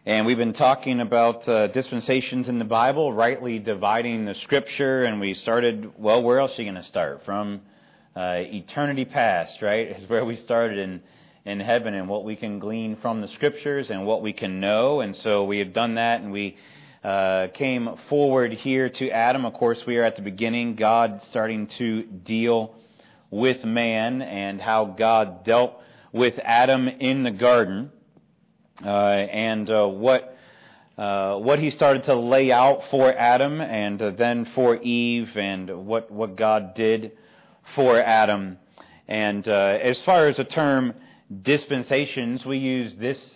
And we've been talking about dispensations in the Bible, rightly dividing the Scripture, and we started, well, where else are you going to start? From eternity past, right, is where we started in heaven, and what we can glean from the Scriptures and what we can know. And so we have done that, and we came forward here to Adam. Of course, we are at the beginning, God starting to deal with man and how God dealt with Adam in the garden. And what he started to lay out for Adam and then for Eve, and what God did for Adam. And as far as the term dispensations, we use this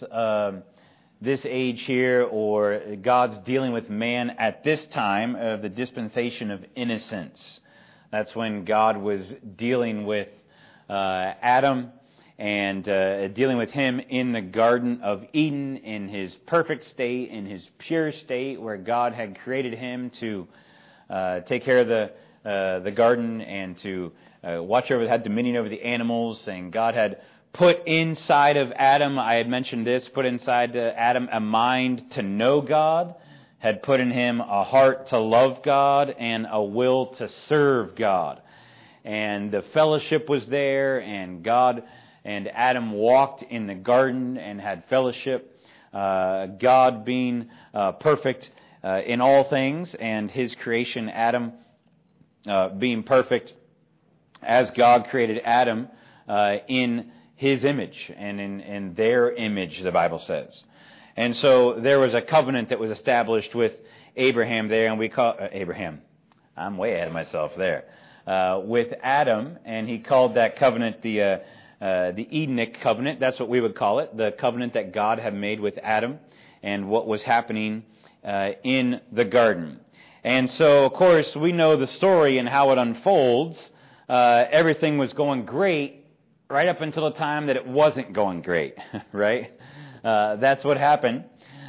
age here, or God's dealing with man at this time of the dispensation of innocence. That's when God was dealing with Adam and dealing with him in the Garden of Eden in his perfect state, in his pure state, where God had created him to take care of the garden and to watch over, had dominion over the animals. And God had put inside of Adam, I had mentioned this, put inside Adam a mind to know God, had put in him a heart to love God and a will to serve God. And the fellowship was there, and God and Adam walked in the garden and had fellowship, God being perfect in all things, and his creation, Adam, being perfect as God created Adam in his image and in their image, the Bible says. And so there was a covenant that was established with Abraham there, and we call Abraham. I'm way ahead of myself there. With Adam, and he called that covenant the Edenic covenant. That's what we would call it, the covenant that God had made with Adam and what was happening in the garden. And so, of course, we know the story and how it unfolds. Everything was going great right up until the time that it wasn't going great, right? That's what happened.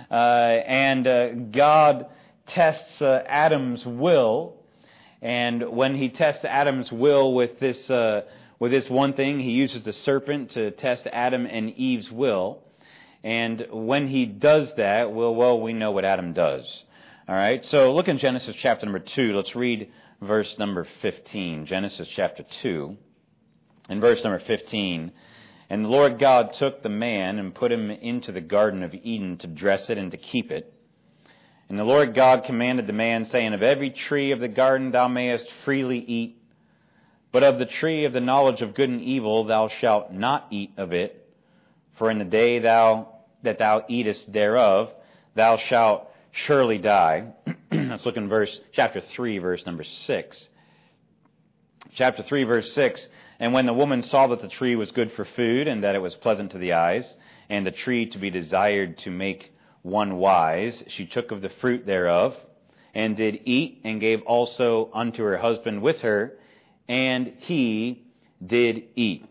And God tests Adam's will. And when he tests Adam's will with this one thing, he uses the serpent to test Adam and Eve's will. And when he does that, well, we know what Adam does. All right, so look in Genesis chapter number 2. Let's read verse number 15. Genesis chapter 2, and verse number 15. And the Lord God took the man and put him into the Garden of Eden to dress it and to keep it. And the Lord God commanded the man, saying, Of every tree of the garden thou mayest freely eat, but of the tree of the knowledge of good and evil thou shalt not eat of it. For in the day that thou eatest thereof, thou shalt surely die. Let's look in chapter 3, verse number 6. Chapter 3, verse 6. And when the woman saw that the tree was good for food, and that it was pleasant to the eyes, and the tree to be desired to make one wise, she took of the fruit thereof, and did eat, and gave also unto her husband with her, and he did eat.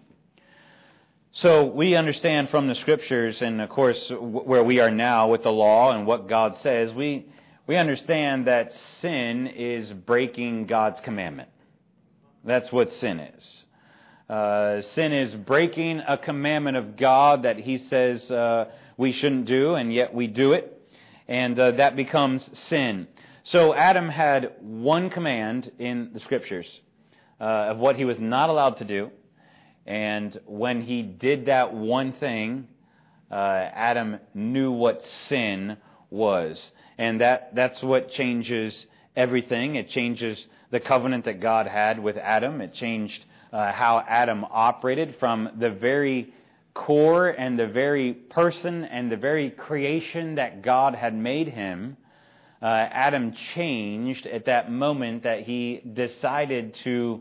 So we understand from the Scriptures, and of course where we are now with the law and what God says, we understand that sin is breaking God's commandment. That's what sin is. Sin is breaking a commandment of God that he says we shouldn't do, and yet we do it, and that becomes sin. So Adam had one command in the Scriptures of what he was not allowed to do, and when he did that one thing, Adam knew what sin was, and that's what changes everything. It changes the covenant that God had with Adam. It changed how Adam operated from the very core and the very person and the very creation that God had made him. Adam changed at that moment that he decided to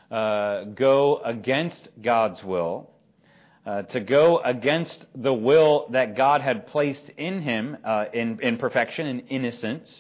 go against God's will, to go against the will that God had placed in him in perfection and innocence,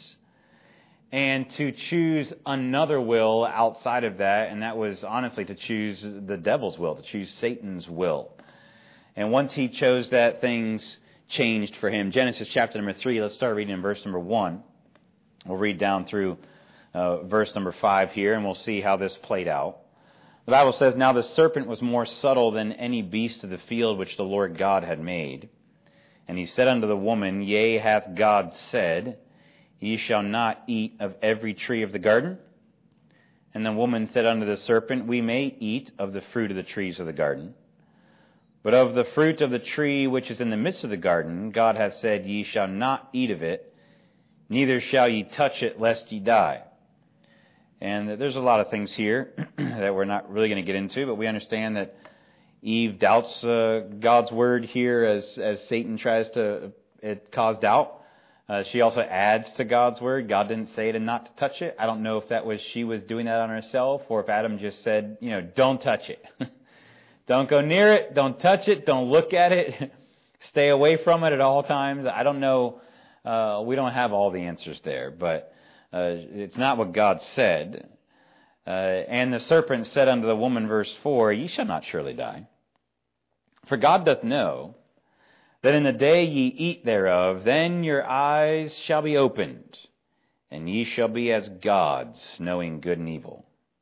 and to choose another will outside of that, and that was honestly to choose the devil's will, to choose Satan's will. And once he chose that, things changed for him. Genesis chapter number 3, let's start reading in verse number 1. We'll read down through verse number 5 here, and we'll see how this played out. The Bible says, Now the serpent was more subtle than any beast of the field which the Lord God had made. And he said unto the woman, Yea, hath God said, Ye shall not eat of every tree of the garden? And the woman said unto the serpent, We may eat of the fruit of the trees of the garden. But of the fruit of the tree which is in the midst of the garden, God hath said, Ye shall not eat of it, neither shall ye touch it, lest ye die. And there's a lot of things here that we're not really going to get into, but we understand that Eve doubts God's word here as Satan tries to cause doubt. She also adds to God's word. God didn't say to not to touch it. I don't know if that was she was doing that on herself, or if Adam just said, don't touch it. Don't go near it. Don't touch it. Don't look at it. Stay away from it at all times. I don't know. We don't have all the answers there, but it's not what God said. And the serpent said unto the woman, verse 4, Ye shall not surely die. For God doth know that in the day ye eat thereof, then your eyes shall be opened, and ye shall be as gods, knowing good and evil.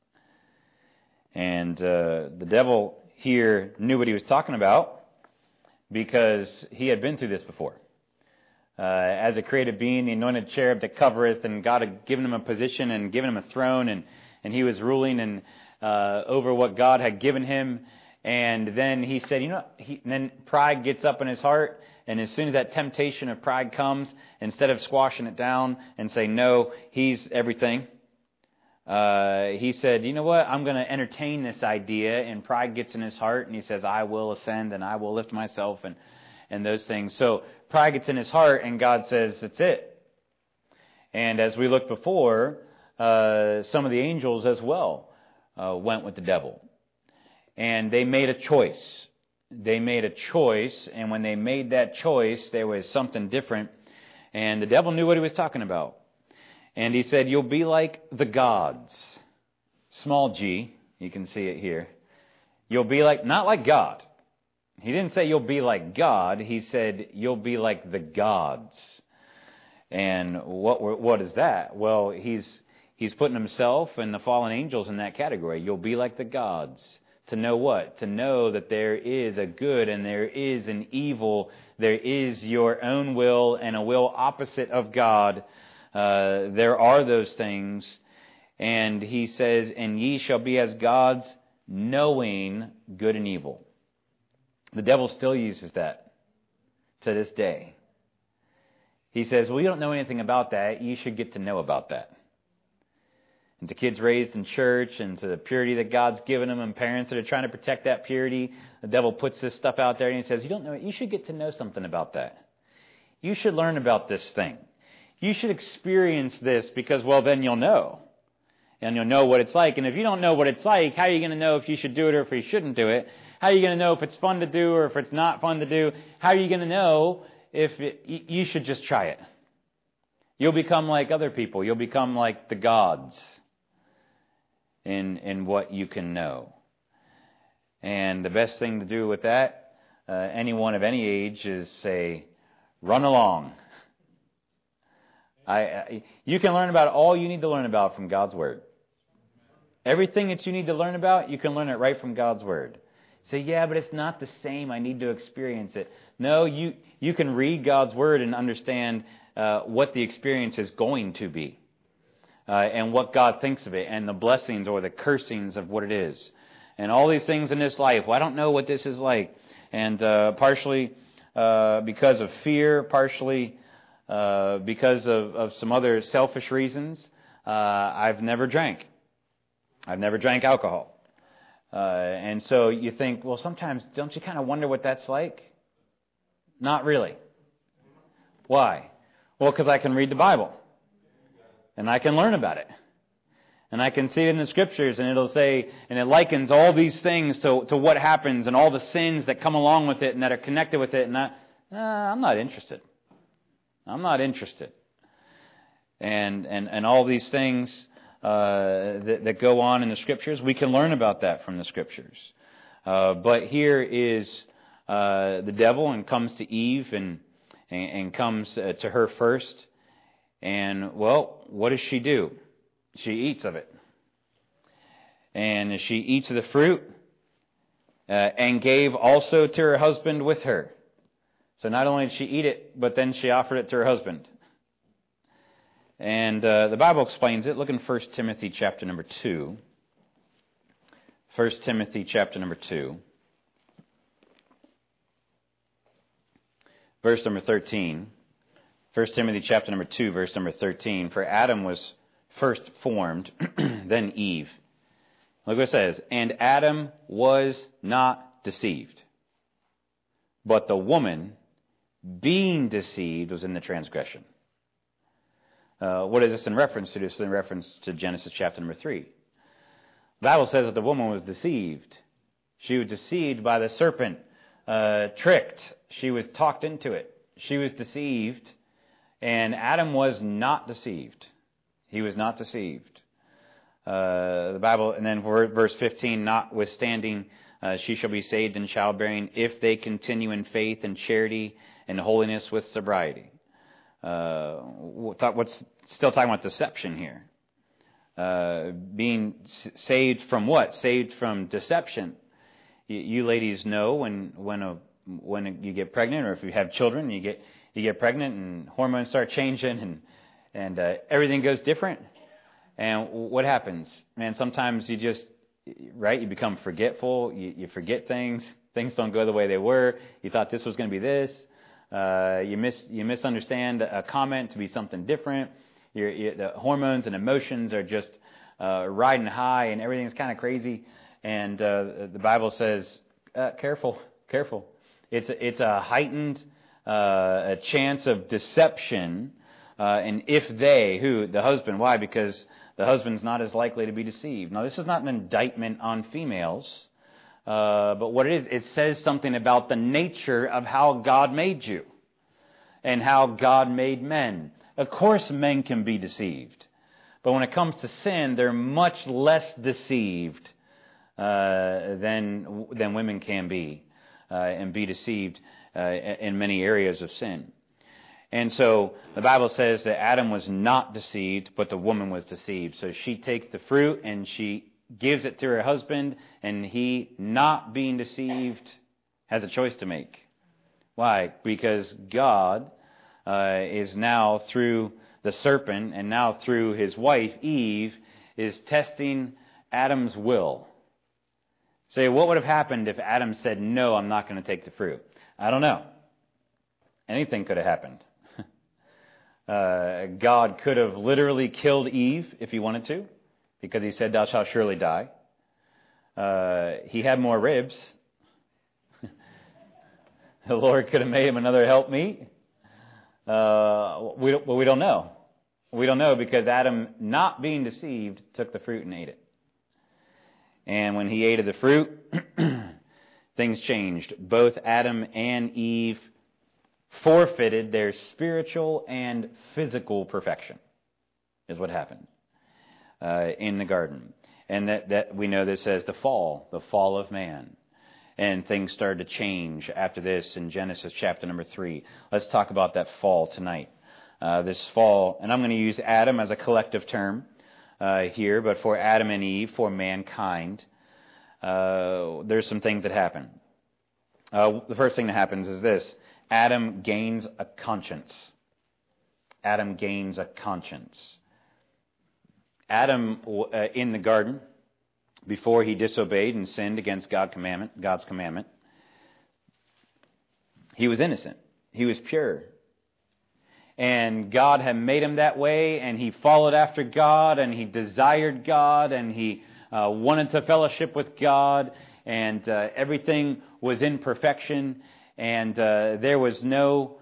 And the devil here knew what he was talking about, because he had been through this before. As a created being, the anointed cherub that covereth, and God had given him a position and given him a throne, and he was ruling over what God had given him. And then he said, then pride gets up in his heart, and as soon as that temptation of pride comes, instead of squashing it down and say, no, he's everything, he said, you know what, I'm going to entertain this idea, and pride gets in his heart, and he says, I will ascend, and I will lift myself, and those things. So pride gets in his heart, and God says, that's it. And as we looked before, some of the angels as well went with the devil. And they made a choice. They made a choice, and when they made that choice, there was something different. And the devil knew what he was talking about. And he said, you'll be like the gods. Small g, you can see it here. You'll be like, not like God. He didn't say you'll be like God. He said you'll be like the gods. And what is that? Well, he's putting himself and the fallen angels in that category. You'll be like the gods. To know what? To know that there is a good and there is an evil. There is your own will and a will opposite of God. There are those things. And he says, and ye shall be as gods, knowing good and evil. The devil still uses that to this day. He says, well, you don't know anything about that. You should get to know about that. And to kids raised in church, and to the purity that God's given them, and parents that are trying to protect that purity, the devil puts this stuff out there and he says, you don't know it. You should get to know something about that. You should learn about this thing. You should experience this, because, well, then you'll know. And you'll know what it's like. And if you don't know what it's like, how are you going to know if you should do it or if you shouldn't do it? How are you going to know if it's fun to do or if it's not fun to do? How are you going to know if you should just try it? You'll become like other people. You'll become like the gods in what you can know. And the best thing to do with that, anyone of any age, is say, run along. You can learn about all you need to learn about from God's Word. Everything that you need to learn about, you can learn it right from God's Word. Say, yeah, but it's not the same. I need to experience it. No, you can read God's Word and understand what the experience is going to be. And what God thinks of it, and the blessings or the cursings of what it is. And all these things in this life. Well, I don't know what this is like. And partially because of fear, partially because of some other selfish reasons, I've never drank. I've never drank alcohol. And so you think, well, sometimes don't you kind of wonder what that's like? Not really. Why? Well, because I can read the Bible. And I can learn about it. And I can see it in the Scriptures, and it'll say, and it likens all these things to what happens and all the sins that come along with it and that are connected with it. And I'm not interested. I'm not interested. And all these things that go on in the Scriptures, we can learn about that from the Scriptures. But here is the devil, and comes to Eve and comes to her first. And, well, what does she do? She eats of it. And she eats of the fruit, and gave also to her husband with her, So not only did she eat it, but then she offered it to her husband. And the Bible explains it. Look in 1 Timothy chapter number 2. 1 Timothy chapter number 2. Verse number 13. 1 Timothy chapter number 2, verse number 13. For Adam was first formed, then Eve. Look what it says. And Adam was not deceived. But the woman, being deceived, was in the transgression. What is this in reference to? This is in reference to Genesis chapter number 3. The Bible says that the woman was deceived. She was deceived by the serpent, tricked. She was talked into it. She was deceived. And Adam was not deceived. He was not deceived. The Bible, and then verse 15, notwithstanding, she shall be saved in childbearing if they continue in faith and charity and holiness with sobriety. What's still talking about deception here? Being saved from what? Saved from deception. You ladies know when you get pregnant, or if you have children, you get pregnant and hormones start changing and everything goes different. And what happens? Man, sometimes you become forgetful. You forget things. Things don't go the way they were. You thought this was going to be this. You misunderstand a comment to be something different. The hormones and emotions are just riding high, and everything's kind of crazy. And the Bible says, careful. It's a heightened a chance of deception. And if the husband, why? Because the husband's not as likely to be deceived. Now, this is not an indictment on females, but what it is, it says something about the nature of how God made you and how God made men. Of course, men can be deceived, but when it comes to sin, they're much less deceived than women can be and be deceived in many areas of sin. And so the Bible says that Adam was not deceived, but the woman was deceived. So she takes the fruit and she gives it to her husband, and he, not being deceived, has a choice to make. Why? Because God is now, through the serpent and now through his wife, Eve, is testing Adam's will. Say, what would have happened if Adam said, no, I'm not going to take the fruit? I don't know. Anything could have happened. God could have literally killed Eve if he wanted to, because he said, thou shalt surely die. He had more ribs. The Lord could have made him another helpmeet. We don't know. We don't know, because Adam, not being deceived, took the fruit and ate it. And when he ate of the fruit, things changed. Both Adam and Eve forfeited their spiritual and physical perfection, is what happened in the garden. And that we know this as the fall of man. And things started to change after this in Genesis chapter number 3. Let's talk about that fall tonight. This fall, and I'm going to use Adam as a collective term here, but for Adam and Eve, for mankind, there's some things that happen. The first thing that happens is this. Adam gains a conscience. Adam gains a conscience. Adam, in the garden, before he disobeyed and sinned against God's commandment, he was innocent. He was pure. And God had made him that way, and he followed after God, and he desired God, and he wanted to fellowship with God, and everything was in perfection. And there was no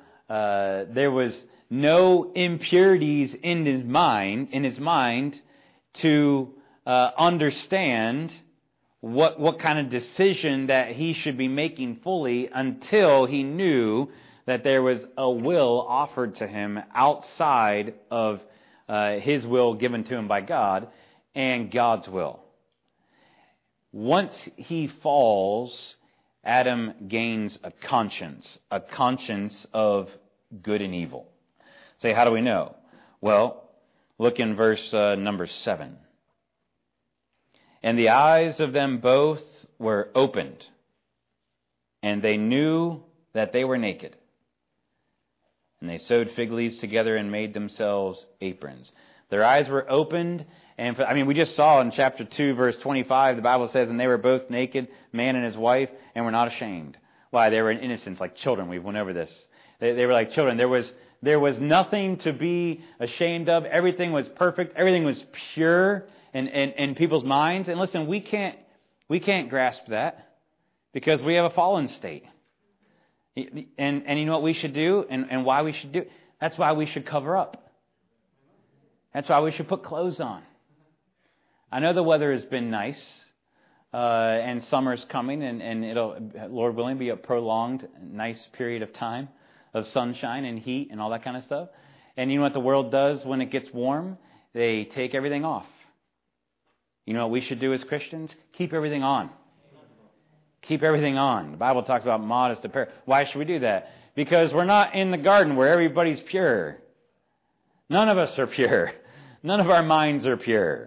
impurities in his mind to understand what kind of decision that he should be making fully, until he knew that there was a will offered to him outside of his will given to him by God and God's will. Once he falls, Adam gains a conscience of good and evil. Say, how do we know? Well, look in verse number 7. And the eyes of them both were opened, and they knew that they were naked. And they sewed fig leaves together and made themselves aprons. Their eyes were opened. And we just saw in chapter 2, verse 25, the Bible says, and they were both naked, man and his wife, and were not ashamed. Why? They were in innocence, like children. We went over this. They were like children. There was nothing to be ashamed of. Everything was perfect. Everything was pure in people's minds. And listen, we can't grasp that because we have a fallen state. And you know what we should do and why we should do? That's why we should cover up. That's why we should put clothes on. I know the weather has been nice, and summer's coming, and it'll, Lord willing, be a prolonged, nice period of time of sunshine and heat and all that kind of stuff. And you know what the world does when it gets warm? They take everything off. You know what we should do as Christians? Keep everything on. Keep everything on. The Bible talks about modest apparel. Why should we do that? Because we're not in the garden where everybody's pure. None of us are pure. None of our minds are pure.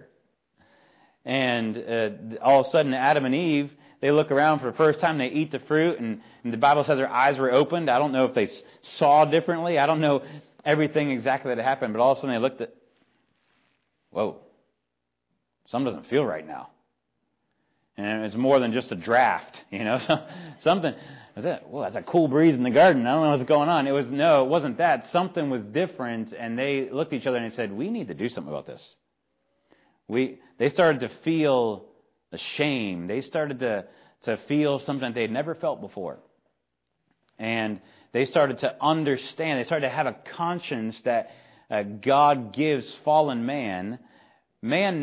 And all of a sudden, Adam and Eve, they look around for the first time, they eat the fruit, and the Bible says their eyes were opened. I don't know if they saw differently. I don't know everything exactly that happened, but all of a sudden they looked at, whoa, something doesn't feel right now. And it's more than just a draft, something. Well, that's a cool breeze in the garden. I don't know what's going on. It wasn't that. Something was different, and they looked at each other and they said, we need to do something about this. They started to feel ashamed. They started to feel something they'd never felt before. And they started to understand. They started to have a conscience that God gives fallen man. Mankind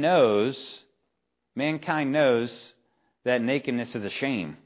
knows that nakedness is a shame.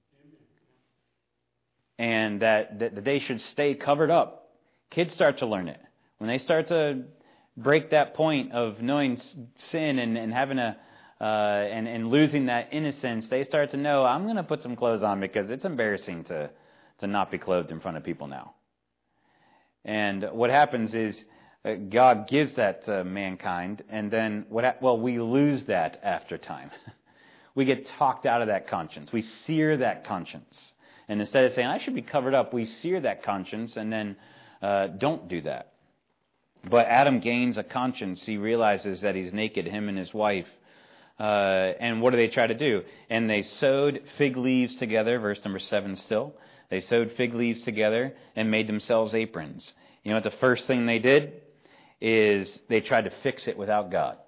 And that they should stay covered up. Kids start to learn it. When they start to break that point of knowing sin and having and losing that innocence, they start to know, I'm going to put some clothes on because it's embarrassing to not be clothed in front of people now. And what happens is God gives that to mankind, and then we lose that after time. We get talked out of that conscience. We sear that conscience. And instead of saying, I should be covered up, we sear that conscience and then don't do that. But Adam gains a conscience. He realizes that he's naked, him and his wife. And what do they try to do? And they sewed fig leaves together, verse number 7 still. They sewed fig leaves together and made themselves aprons. You know what the first thing they did is they tried to fix it without God.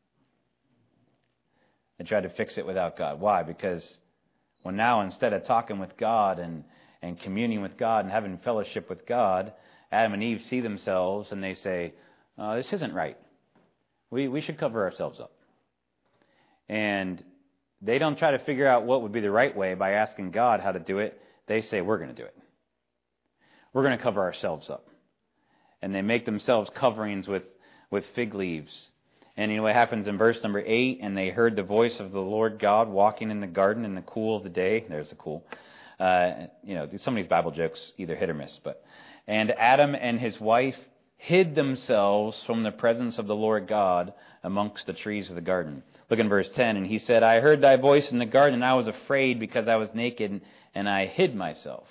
They tried to fix it without God. Why? Because now instead of talking with God and communing with God and having fellowship with God, Adam and Eve see themselves and they say, this isn't right. We should cover ourselves up. And they don't try to figure out what would be the right way by asking God how to do it. They say, we're going to do it. We're going to cover ourselves up. And they make themselves coverings with fig leaves. And you know what happens in verse number 8? And they heard the voice of the Lord God walking in the garden in the cool of the day. There's the cool. Some of these Bible jokes either hit or miss. And Adam and his wife hid themselves from the presence of the Lord God amongst the trees of the garden. Look in verse 10. And he said, I heard thy voice in the garden, and I was afraid because I was naked, and I hid myself.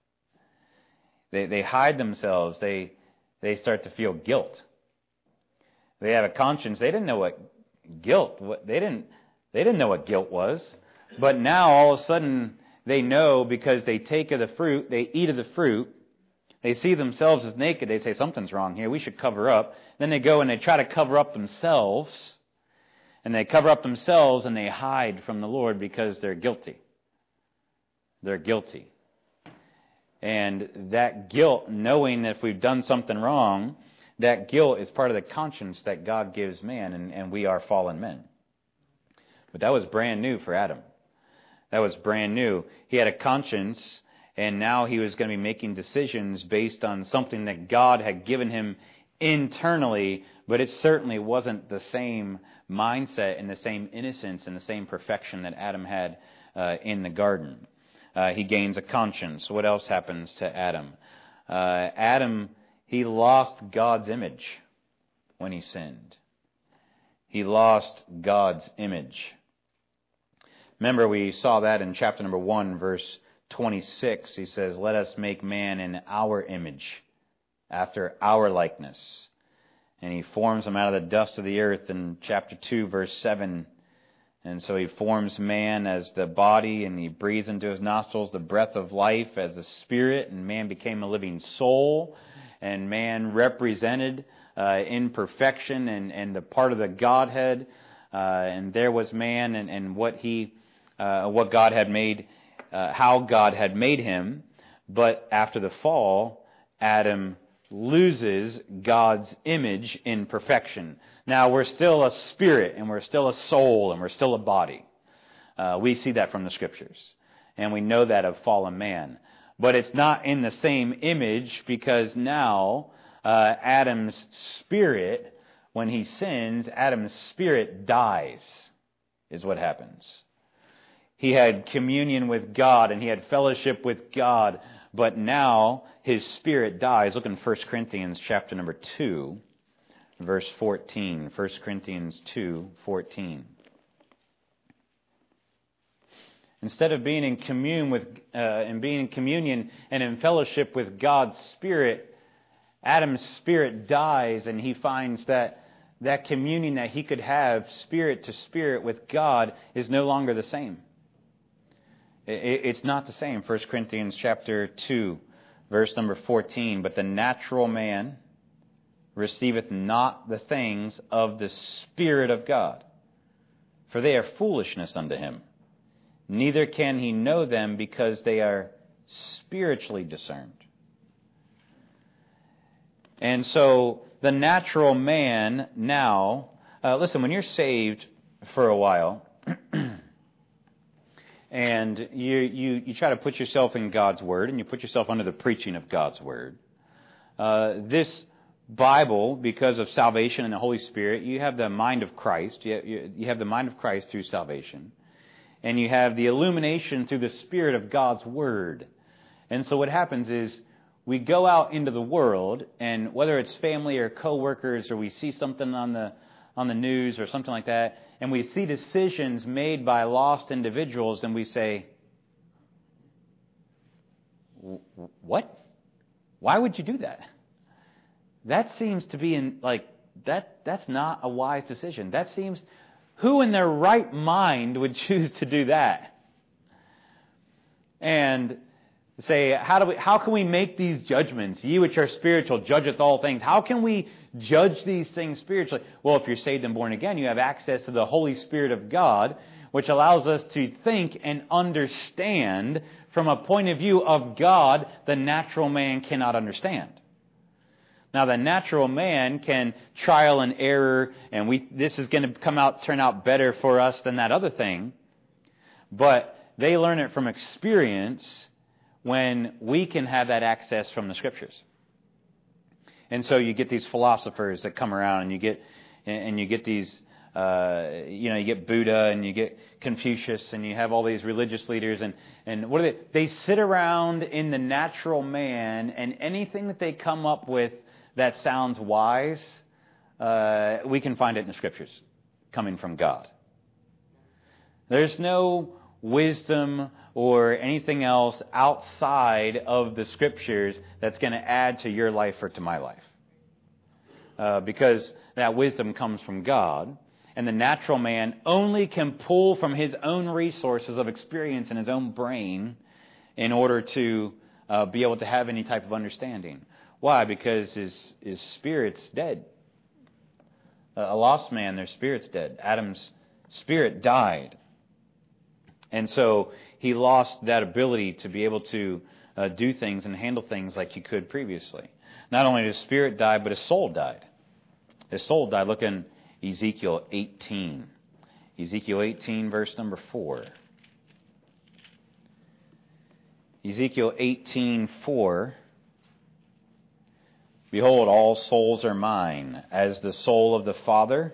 They hide themselves. They start to feel guilt. They have a conscience. They didn't know what guilt. They didn't know what guilt was. But now all of a sudden they know because they take of the fruit. They eat of the fruit. They see themselves as naked. They say something's wrong here. We should cover up. Then they go and they try to cover up themselves. And they cover up themselves and they hide from the Lord because they're guilty. They're guilty. And that guilt, knowing that if we've done something wrong, that guilt is part of the conscience that God gives man, and we are fallen men. But that was brand new for Adam. That was brand new. He had a conscience, and now he was going to be making decisions based on something that God had given him internally, but it certainly wasn't the same mindset and the same innocence and the same perfection that Adam had in the garden. He gains a conscience. What else happens to Adam? Adam, he lost God's image when he sinned. He lost God's image. Remember, we saw that in chapter number 1, verse 26. He says, let us make man in our image, after our likeness. And He forms them out of the dust of the earth in chapter 2, verse 7. And so He forms man as the body, and He breathes into his nostrils the breath of life as the spirit, and man became a living soul, and man represented in perfection and the part of the Godhead. And there was man and what God had made, how God had made him. But after the fall, Adam loses God's image in perfection. Now, we're still a spirit, and we're still a soul, and we're still a body. We see that from the Scriptures. And we know that of fallen man. But it's not in the same image, because now Adam's spirit, when he sins, Adam's spirit dies, is what happens. He had communion with God, and he had fellowship with God, but now his spirit dies. Look in 1 Corinthians chapter number 2, verse 14. 1 Corinthians 2:14. Instead of being in communion and in fellowship with God's Spirit, Adam's spirit dies, and he finds that communion that he could have spirit to spirit with God is no longer the same. It's not the same. 1 Corinthians chapter 2, verse number 14. But the natural man receiveth not the things of the Spirit of God, for they are foolishness unto him. Neither can he know them, because they are spiritually discerned. And so the natural man now, listen, when you're saved for a while, and you try to put yourself in God's Word, and you put yourself under the preaching of God's Word, this Bible, because of salvation and the Holy Spirit, you have the mind of Christ. You have the mind of Christ through salvation. And you have the illumination through the Spirit of God's Word. And so what happens is we go out into the world, and whether it's family or coworkers, or we see something on the news or something like that, and we see decisions made by lost individuals, and we say, what? Why would you do that? That seems to be that's not a wise decision. That seems, who in their right mind would choose to do that? And say, how can we make these judgments? Ye which are spiritual, judgeth all things. How can we judge these things spiritually? Well, if you're saved and born again, you have access to the Holy Spirit of God, which allows us to think and understand from a point of view of God the natural man cannot understand. Now, the natural man can trial and error, and this is going to turn out better for us than that other thing. But they learn it from experience, when we can have that access from the Scriptures. And so you get these philosophers that come around, and you get these, you get Buddha, and you get Confucius, and you have all these religious leaders, and what do they sit around in the natural man, and anything that they come up with that sounds wise, we can find it in the Scriptures, coming from God. There's no wisdom or anything else outside of the Scriptures that's going to add to your life or to my life. Because that wisdom comes from God, and the natural man only can pull from his own resources of experience in his own brain in order to be able to have any type of understanding. Why? Because his spirit's dead. A lost man, their spirit's dead. Adam's spirit died. And so he lost that ability to be able to do things and handle things like he could previously. Not only did his spirit die, but his soul died. His soul died. Look in Ezekiel 18. Ezekiel 18, verse number 4. Ezekiel 18:4. Behold, all souls are mine, as the soul of the Father.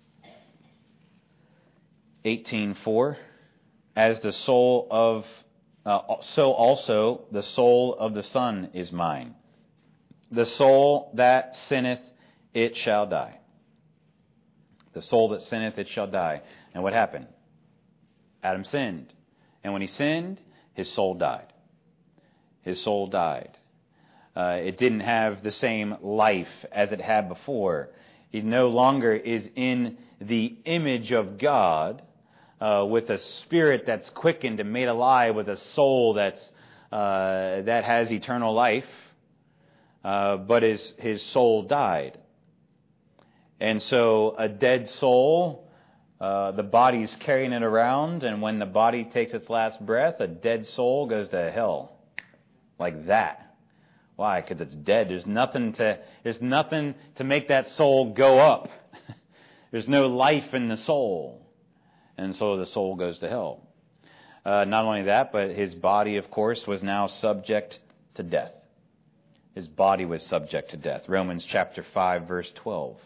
18:4. As the soul of, so also the soul of the Son is mine. The soul that sinneth, it shall die. The soul that sinneth, it shall die. And what happened? Adam sinned. And when he sinned, his soul died. His soul died. It didn't have the same life as it had before. It no longer is in the image of God, with a spirit that's quickened and made alive, with a soul that has eternal life, but his soul died. And so a dead soul, the body's carrying it around, and when the body takes its last breath, a dead soul goes to hell. Like that. Why? Because it's dead. There's nothing to make that soul go up. There's no life in the soul. And so the soul goes to hell. Not only that, but his body, of course, was now subject to death. His body was subject to death. Romans chapter 5, verse 12.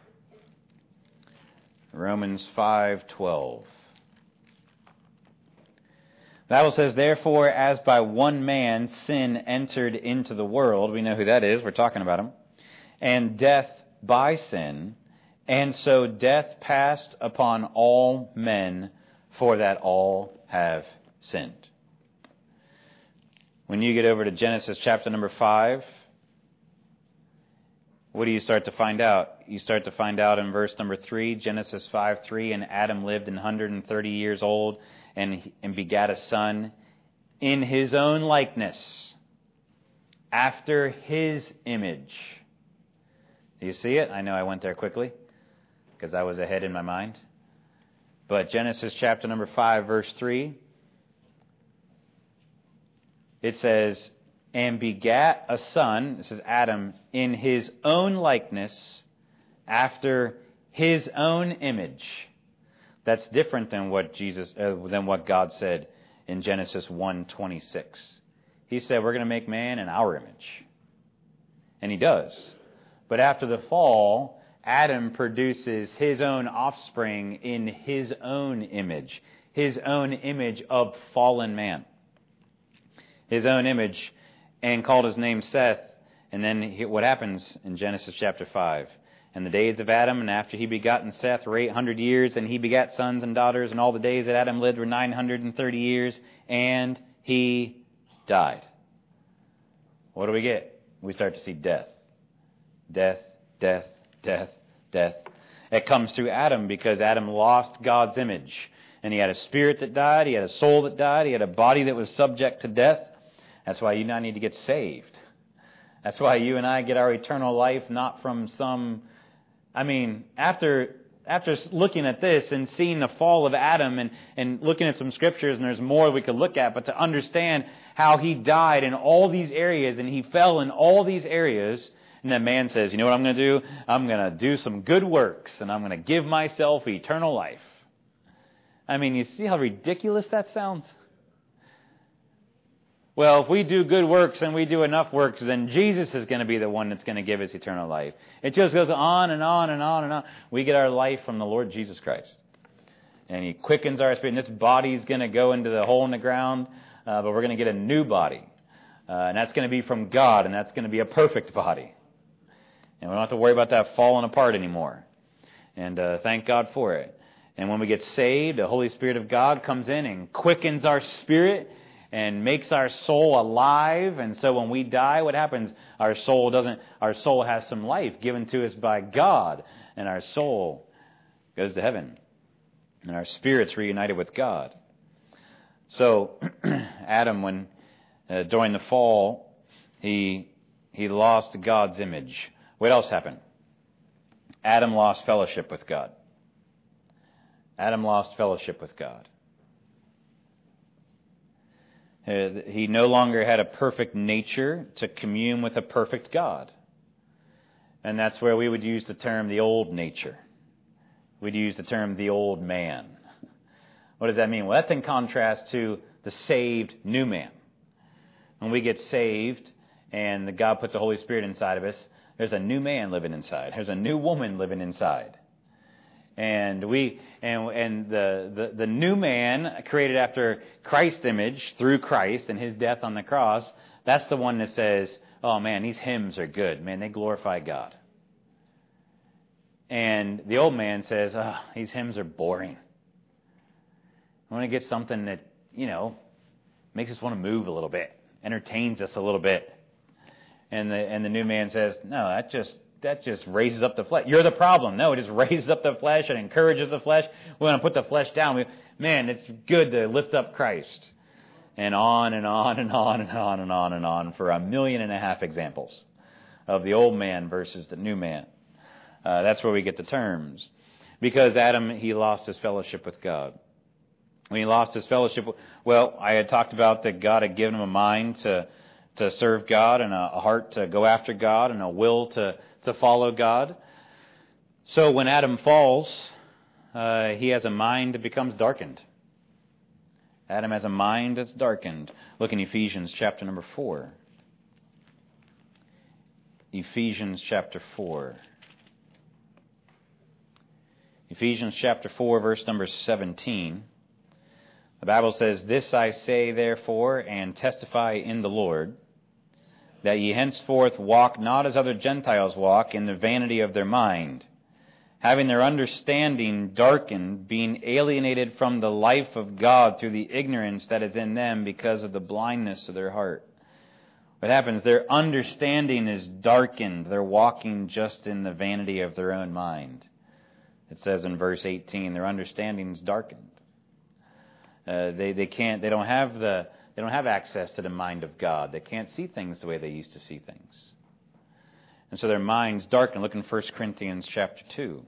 Romans 5:12. The Bible says, therefore, as by one man sin entered into the world, we know who that is, we're talking about him, and death by sin, and so death passed upon all men, for that all have sinned. When you get over to Genesis chapter number 5, what do you start to find out? You start to find out in verse number 3, Genesis 5:3, and Adam lived 130 years old and begat a son in his own likeness, after his image. Do you see it? I know I went there quickly because I was ahead in my mind. But Genesis chapter number 5, verse 3, it says, and begat a son, this is Adam, in his own likeness, after his own image. That's different than what God said in Genesis 1:26. He said, we're going to make man in our image. And he does. But after the fall, Adam produces his own offspring in his own image of fallen man. His own image, and called his name Seth. And then what happens in Genesis chapter 5? And the days of Adam, and after he begotten Seth, were 800 years, and he begat sons and daughters, and all the days that Adam lived were 930 years, and he died. What do we get? We start to see death. Death, death, death, death. It comes through Adam because Adam lost God's image. And he had a spirit that died, he had a soul that died, he had a body that was subject to death. That's why you and I need to get saved. That's why you and I get our eternal life not from some... after looking at this and seeing the fall of Adam and looking at some scriptures, and there's more we could look at, but to understand how he died in all these areas and he fell in all these areas, and then man says, you know what I'm going to do? I'm going to do some good works and I'm going to give myself eternal life. You see how ridiculous that sounds? Well, if we do good works and we do enough works, then Jesus is going to be the one that's going to give us eternal life. It just goes on and on and on and on. We get our life from the Lord Jesus Christ. And he quickens our spirit. And this body is going to go into the hole in the ground, but we're going to get a new body. And that's going to be from God, and that's going to be a perfect body. And we don't have to worry about that falling apart anymore. And thank God for it. And when we get saved, the Holy Spirit of God comes in and quickens our spirit and makes our soul alive. And so when we die, what happens? Our soul has some life given to us by God, and our soul goes to heaven, and our spirit's reunited with God. So Adam, when during the fall, he lost God's image. What else happened? Adam lost fellowship with God. Adam lost fellowship with God. He no longer had a perfect nature to commune with a perfect God. And that's where we would use the term the old nature. We'd use the term the old man. What does that mean? Well, that's in contrast to the saved new man. When we get saved and God puts the Holy Spirit inside of us, there's a new man living inside. There's a new woman living inside. And the new man created after Christ's image through Christ and his death on the cross, that's the one that says, oh man, these hymns are good. Man, they glorify God. And the old man says, oh, these hymns are boring. I want to get something that, makes us want to move a little bit, entertains us a little bit. And the new man says, no, that just raises up the flesh. You're the problem. No, it just raises up the flesh and encourages the flesh. We want to put the flesh down. Man, it's good to lift up Christ. And on and on and on and on and on and on for 1.5 million examples of the old man versus the new man. That's where we get the terms. Because Adam, he lost his fellowship with God. When he lost his fellowship, well, I had talked about that God had given him a mind to serve God and a heart to go after God and a will to follow God. So when Adam falls, he has a mind that becomes darkened. Adam has a mind that's darkened. Look in Ephesians chapter number 4. Ephesians chapter 4. Ephesians chapter 4, verse number 17. The Bible says, "This I say therefore, and testify in the Lord, that ye henceforth walk not as other Gentiles walk, in the vanity of their mind, having their understanding darkened, being alienated from the life of God through the ignorance that is in them because of the blindness of their heart." What happens? Their understanding is darkened. They're walking just in the vanity of their own mind. It says in verse 18, their understanding is darkened. They don't have access to the mind of God. They can't see things the way they used to see things. And so their mind's darkened. Look in 1 Corinthians chapter 2.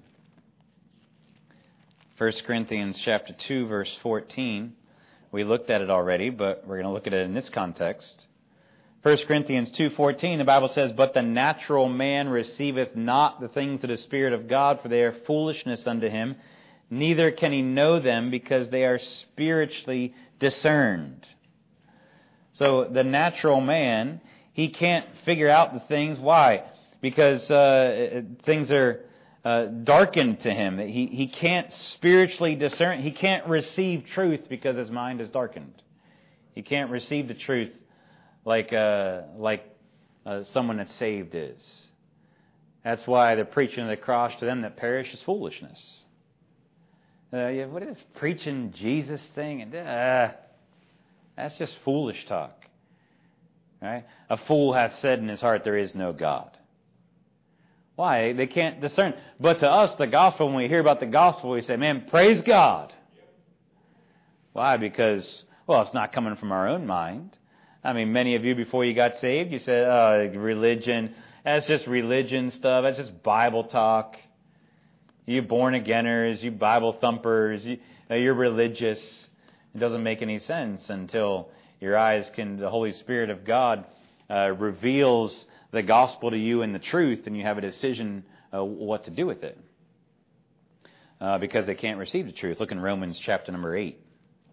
1 Corinthians chapter 2, verse 14. We looked at it already, but we're going to look at it in this context. 1 Corinthians 2:14, the Bible says, "But the natural man receiveth not the things of the Spirit of God, for they are foolishness unto him. Neither can he know them, because they are spiritually discerned." So the natural man, he can't figure out the things. Why? Because things are darkened to him. He can't spiritually discern. He can't receive truth because his mind is darkened. He can't receive the truth like someone that's saved is. That's why the preaching of the cross to them that perish is foolishness. What is preaching Jesus thing? That's just foolish talk. Right? A fool hath said in his heart, there is no God. Why? They can't discern. But to us, the gospel, when we hear about the gospel, we say, man, praise God. Why? Because, well, it's not coming from our own mind. I mean, many of you, before you got saved, you said, religion, that's just religion stuff. That's just Bible talk. You born-againers, you Bible thumpers, you're religious. It doesn't make any sense until your eyes the Holy Spirit of God reveals the gospel to you and the truth, and you have a decision what to do with it. Because they can't receive the truth. Look in Romans chapter number 8.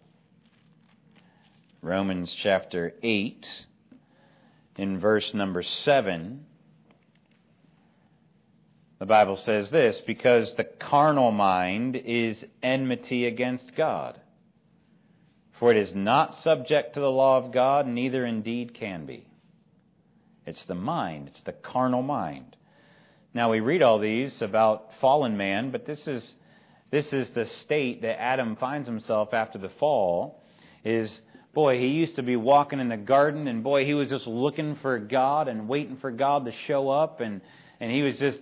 Romans chapter 8, in verse number 7, the Bible says this, "Because the carnal mind is enmity against God. For it is not subject to the law of God, neither indeed can be." It's the mind. It's the carnal mind. Now we read all these about fallen man, but this is the state that Adam finds himself after the fall. Boy, he used to be walking in the garden, and boy, he was just looking for God and waiting for God to show up, and he was just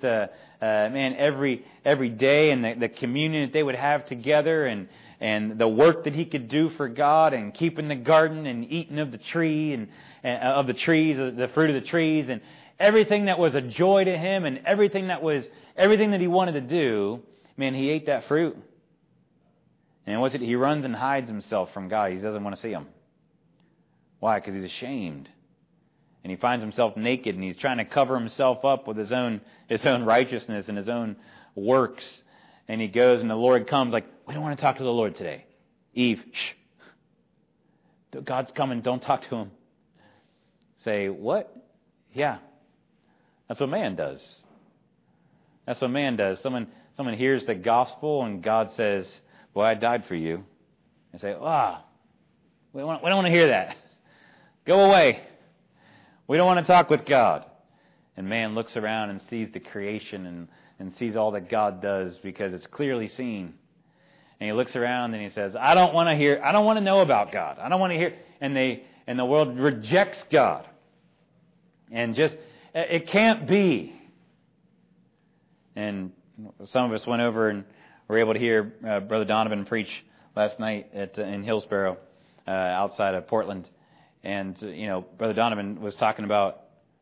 every day, and the communion that they would have together, and the work that he could do for God, and keeping the garden and eating of the tree and of the trees, the fruit of the trees, and everything that was a joy to him, and everything that he wanted to do. Man, he ate that fruit, and he runs and hides himself from God. He doesn't want to see him. Why? Because he's ashamed. And he finds himself naked, and he's trying to cover himself up with his own righteousness and his own works. And he goes, and the Lord comes like, we don't want to talk to the Lord today. Eve, shh. God's coming, don't talk to him. Say, what? Yeah. That's what man does. That's what man does. Someone hears the gospel, and God says, boy, I died for you. And say, we don't want to hear that. Go away. We don't want to talk with God. And man looks around and sees the creation and sees all that God does, because it's clearly seen. And he looks around and he says, I don't want to know about God. I don't want to hear. And the world rejects God. And It can't be. And some of us went over and were able to hear Brother Donovan preach last night in Hillsboro, outside of Portland. And, Brother Donovan was talking about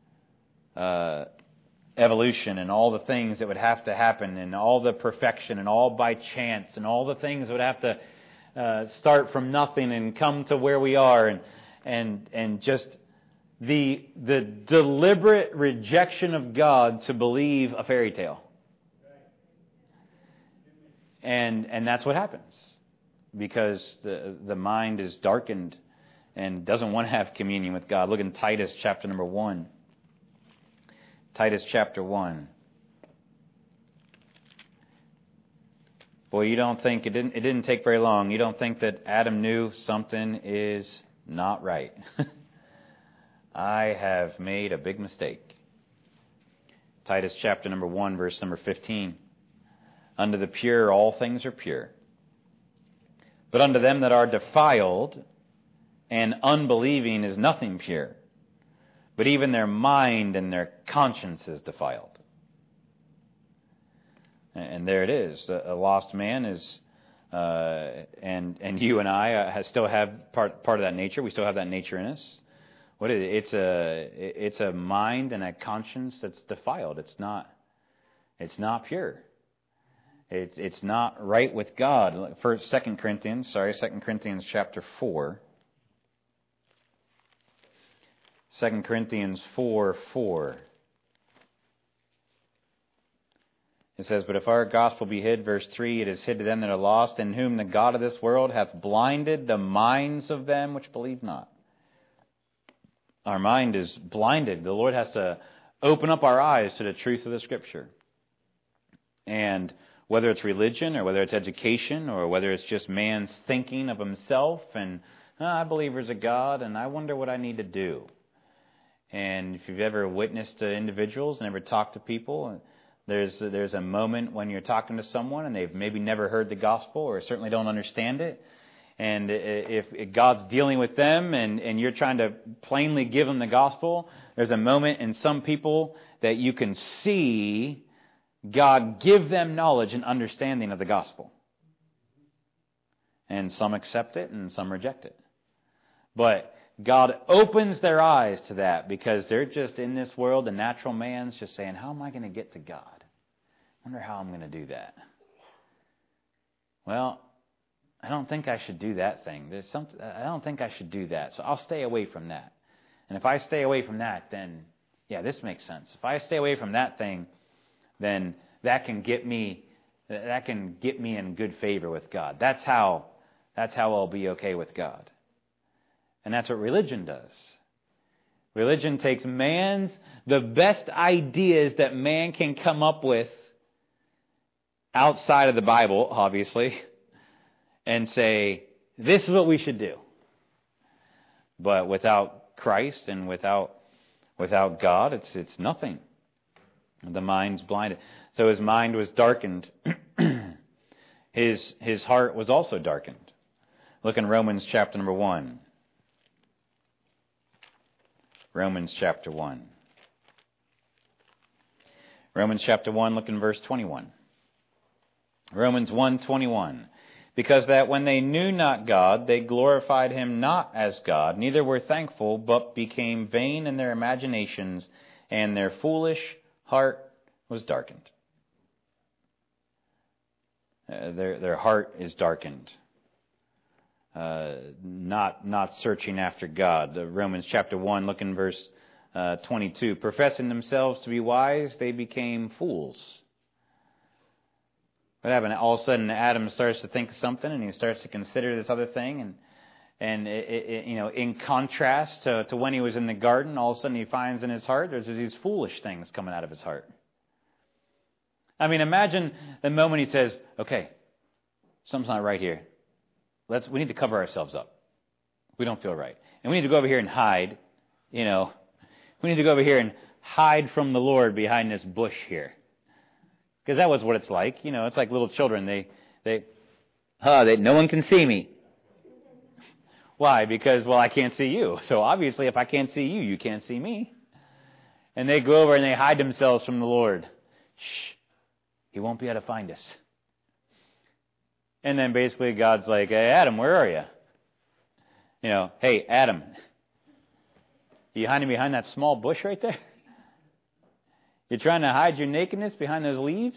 evolution and all the things that would have to happen and all the perfection and all by chance and all the things that would have to start from nothing and come to where we are and just the deliberate rejection of God to believe a fairy tale. And that's what happens because the mind is darkened and doesn't want to have communion with God. Look in Titus chapter number 1. Titus chapter 1. Boy, you don't think it didn't take very long. You don't think that Adam knew something is not right. I have made a big mistake. Titus chapter number 1, verse number 15. Unto the pure all things are pure. But unto them that are defiled and unbelieving is nothing pure. But even their mind and their conscience is defiled. And there it is. A lost man is, and you and I still have part of that nature. We still have that nature in us. What is it? It's a mind and a conscience that's defiled. It's not pure. It's not right with God. For 2 Corinthians chapter 4. 2 Corinthians 4:4. It says, But if our gospel be hid, verse 3, it is hid to them that are lost, in whom the God of this world hath blinded the minds of them which believe not. Our mind is blinded. The Lord has to open up our eyes to the truth of the Scripture. And whether it's religion or whether it's education or whether it's just man's thinking of himself and I believe there's a God and I wonder what I need to do. And if you've ever witnessed to individuals and ever talked to people, there's a moment when you're talking to someone and they've maybe never heard the gospel or certainly don't understand it. And if God's dealing with them and you're trying to plainly give them the gospel, there's a moment in some people that you can see God give them knowledge and understanding of the gospel. And some accept it and some reject it. But God opens their eyes to that because they're just in this world, the natural man's just saying, how am I going to get to God? I wonder how I'm going to do that. Well, I don't think I should do that thing. I don't think I should do that. So I'll stay away from that. And if I stay away from that, then, yeah, this makes sense. If I stay away from that thing, then that can get me in good favor with God. That's how I'll be okay with God. And that's what religion does. Religion takes the best ideas that man can come up with outside of the Bible, obviously, and say, this is what we should do. But without Christ and without God, it's nothing. The mind's blinded. So his mind was darkened. His heart was also darkened. Look in Romans chapter number 1. Romans chapter 1. Romans chapter 1, look in verse 21. Romans 1:21. Because that when they knew not God, they glorified him not as God, neither were thankful, but became vain in their imaginations, and their foolish heart was darkened. Their heart is darkened. Not searching after God. Romans chapter 1, look in verse 22. Professing themselves to be wise, they became fools. What happened? All of a sudden, Adam starts to think of something, and he starts to consider this other thing, and in contrast to when he was in the garden, all of a sudden he finds in his heart there's these foolish things coming out of his heart. I mean, imagine the moment he says, "Okay, something's not right here. We need to cover ourselves up. We don't feel right, and we need to go over here and hide. We need to go over here and hide from the Lord behind this bush here." Because that was what it's like. It's like little children. No one can see me. Why? Because, I can't see you. So obviously, if I can't see you, you can't see me. And they go over and they hide themselves from the Lord. Shh, He won't be able to find us. And then basically God's like, hey, Adam, where are you? Hey, Adam, you hiding behind that small bush right there? You're trying to hide your nakedness behind those leaves?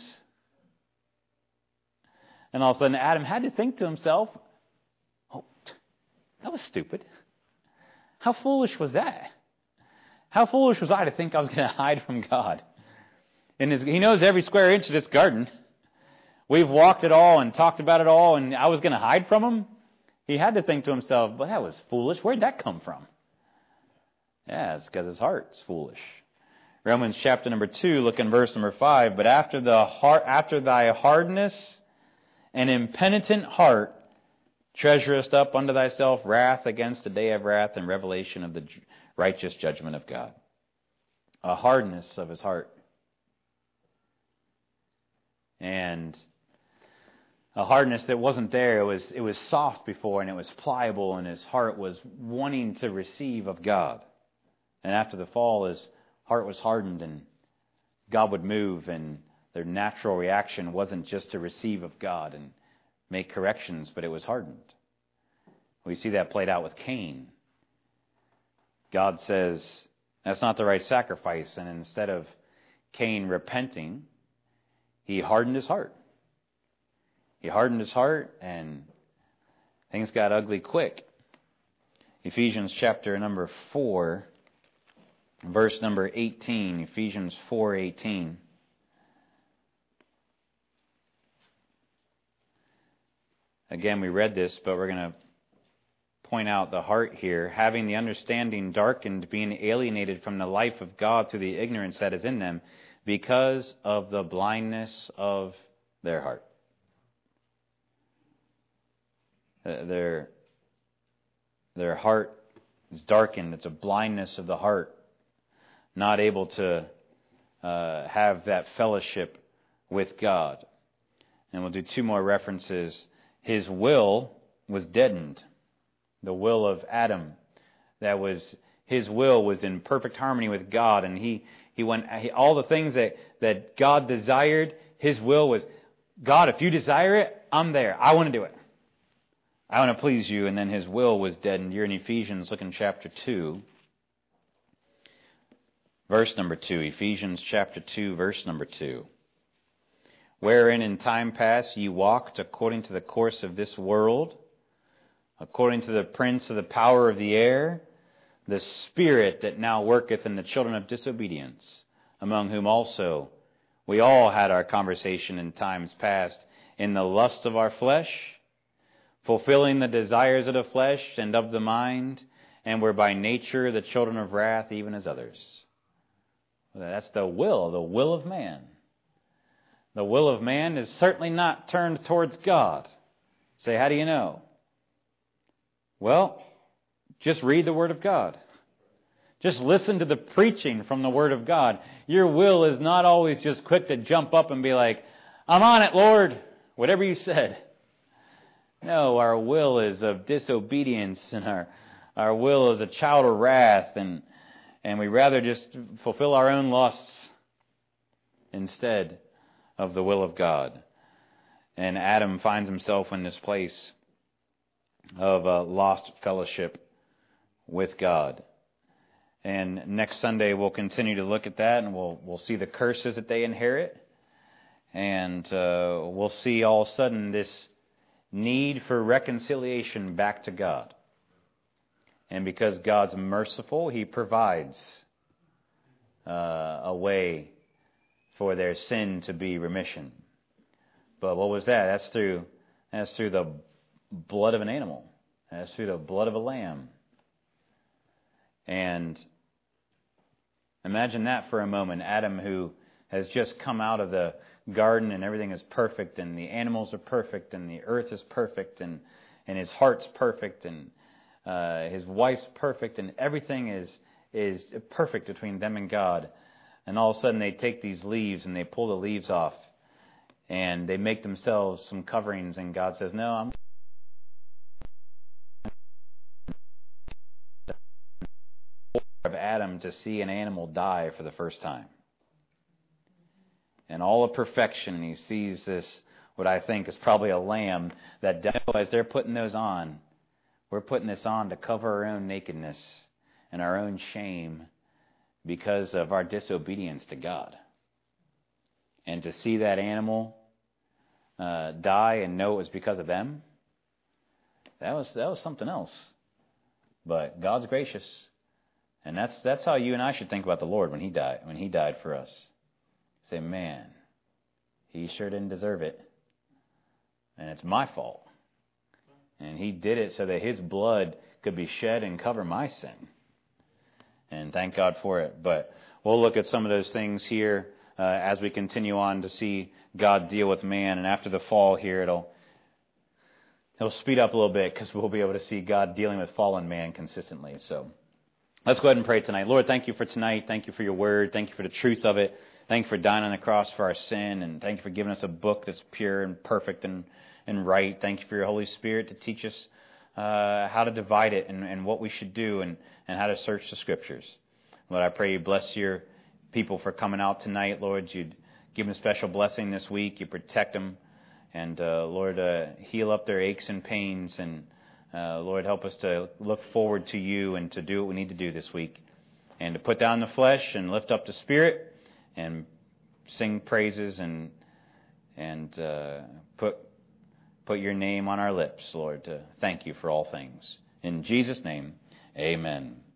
And all of a sudden Adam had to think to himself, oh, that was stupid. How foolish was that? How foolish was I to think I was going to hide from God? And He knows every square inch of this garden. We've walked it all and talked about it all, and I was going to hide from Him? He had to think to himself, well, that was foolish. Where'd that come from? Yeah, it's because his heart's foolish. Romans chapter number 2, look in verse number 5. But after thy hardness and impenitent heart, treasurest up unto thyself wrath against the day of wrath and revelation of the righteous judgment of God. A hardness of his heart. And a hardness that wasn't there. It was soft before, and it was pliable, and his heart was wanting to receive of God. And after the fall, his heart was hardened, and God would move, and their natural reaction wasn't just to receive of God and make corrections, but it was hardened. We see that played out with Cain. God says, that's not the right sacrifice, and instead of Cain repenting, he hardened his heart. He hardened his heart, and things got ugly quick. Ephesians chapter number 4, verse number 18. Ephesians 4:18. Again, we read this, but we're going to point out the heart here. Having the understanding darkened, being alienated from the life of God through the ignorance that is in them, because of the blindness of their heart. Their heart is darkened. It's a blindness of the heart. Not able to have that fellowship with God. And we'll do two more references. His will was deadened. The will of Adam. His will was in perfect harmony with God. And all the things that God desired, his will was, God, if you desire it, I'm there. I want to do it. I want to please you. And then his will was deadened. You're in Ephesians, look in chapter 2. Verse number 2. Ephesians chapter 2, verse number 2. Wherein in time past ye walked according to the course of this world, according to the prince of the power of the air, the spirit that now worketh in the children of disobedience, among whom also we all had our conversation in times past, in the lust of our flesh, fulfilling the desires of the flesh and of the mind, and were by nature the children of wrath, even as others. That's the will of man. The will of man is certainly not turned towards God. Say, how do you know? Well, just read the Word of God. Just listen to the preaching from the Word of God. Your will is not always just quick to jump up and be like, I'm on it, Lord, whatever you said. No, our will is of disobedience, and our will is a child of wrath, and we rather just fulfill our own lusts instead of the will of God. And Adam finds himself in this place of lost fellowship with God. And next Sunday we'll continue to look at that, and we'll see the curses that they inherit. And we'll see all of a sudden this need for reconciliation back to God. And because God's merciful, He provides a way for their sin to be remission. But what was that? That's through the blood of an animal. That's through the blood of a lamb. And imagine that for a moment. Adam, who has just come out of the garden and everything is perfect, and the animals are perfect, and the earth is perfect, and his heart's perfect, and his wife's perfect, and everything is perfect between them and God. And all of a sudden they take these leaves and they pull the leaves off, and they make themselves some coverings, and God says, no, I'm of Adam him to see an animal die for the first time. And all of perfection, he sees this, what I think is probably a lamb that died. As they're putting those on, we're putting this on to cover our own nakedness and our own shame because of our disobedience to God. And to see that animal die and know it was because of them, that was something else. But God's gracious, and that's how you and I should think about the Lord when He died for us. Say, man, He sure didn't deserve it, and it's my fault. And He did it so that His blood could be shed and cover my sin. And thank God for it. But we'll look at some of those things here as we continue on to see God deal with man. And after the fall here, it'll speed up a little bit because we'll be able to see God dealing with fallen man consistently. So let's go ahead and pray tonight. Lord, thank you for tonight. Thank you for your word. Thank you for the truth of it. Thank you for dying on the cross for our sin. And thank you for giving us a book that's pure and perfect and right. Thank you for your Holy Spirit to teach us how to divide it and what we should do and how to search the Scriptures. Lord, I pray you bless your people for coming out tonight. Lord, you'd give them a special blessing this week. You protect them. And Lord, heal up their aches and pains. And Lord, help us to look forward to you and to do what we need to do this week. And to put down the flesh and lift up the spirit and sing praises and put your name on our lips, Lord, to thank you for all things. In Jesus' name, amen.